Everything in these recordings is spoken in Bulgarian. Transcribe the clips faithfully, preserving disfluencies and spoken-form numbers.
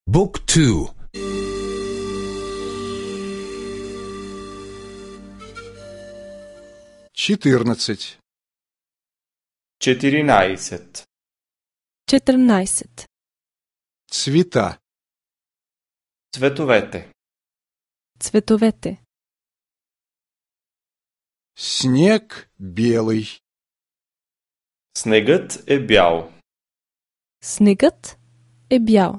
Book two. четырнадцать. четиринайсет. четирнайсет. Цвета. Цветовете. Цветовете. Снег белый. Снегът е бял. Снегът е бял.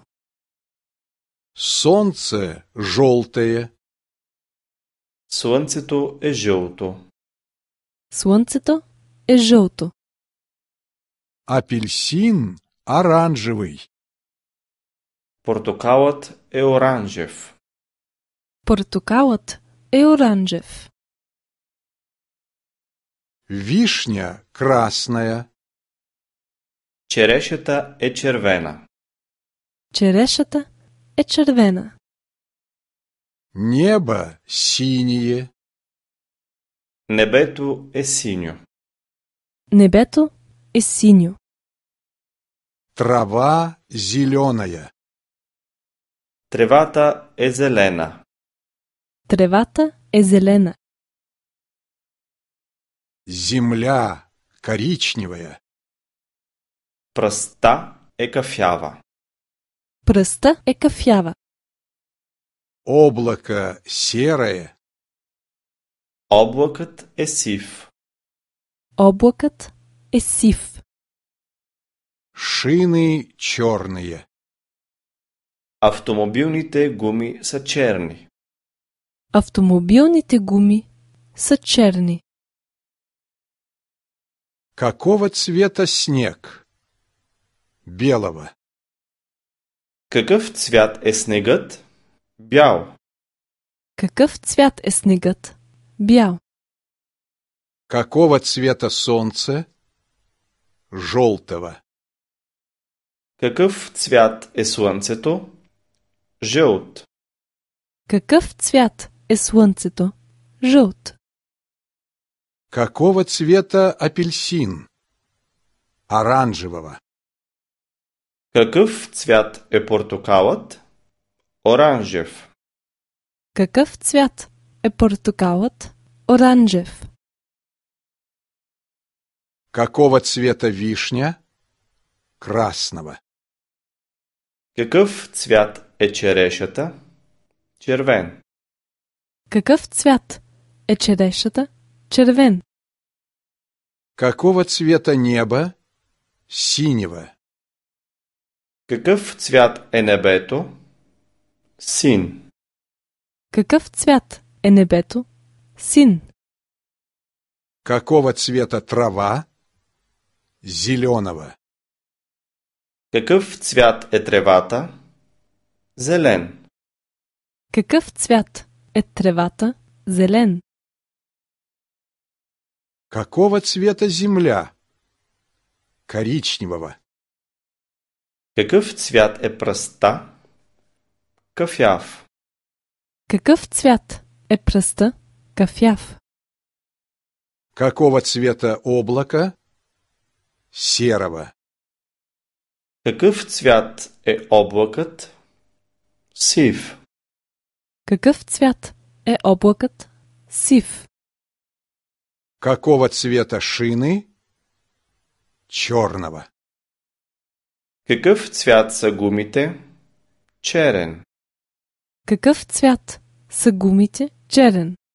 Солнце желтое. Слънцето е жълто. Слънцето е жълто. Апельсин оранжевый. Портокалът е оранжев. Портокалът е оранжев. Вишня красная. Черешата е червена. Черешата е червена. Небо синее. Небето е синьо. Небето е синьо. Трава зеленая. Тревата е зелена. Тревата е зелена. Земля коричневая. Пръста е кафява. Пръста е кафява. Облако серое. Облакът е сив. Облакът е сив. Шины черные. Автомобилните гуми са черни. Автомобилните гуми са черни. Какого цвета снег? Белого. Какъв цвят е снегът? Бял. Какъв цвят е снегът? Бял. Какого цвета солнце? Желтого. Какъв цвят е слънцето? Жълт. Какъв цвят е слънцето? Жълт. Какого цвета апельсин? Оранжевого. Какъв цвят е портокалът? Оранжев. Какъв цвят е портокалът? Оранжев. Какого цвета вишня? Красного. Какъв цвят е черешата? Червен. Какъв цвят е черешата? Червен. Какого цвета небо? Синего. Какъв цвят е небето? Син. Какъв цвят е небето? Син. Какого цвета трава? Зеленого. Какъв цвят е тревата? Зелен. Какъв цвят е тревата? Зелен. Какого цвета земля? Коричневого. Какъв цвят е пръста? Кафяв. Какъв цвят е пръста? Кафяв. Какого цвета облако? Серого. Какъв цвят е облакът? Сив. Какъв цвят е облакът? Сив. Какого цвета шины? Черного. Какъв цвят са гумите? Черен. Какъв цвят са гумите? Черен.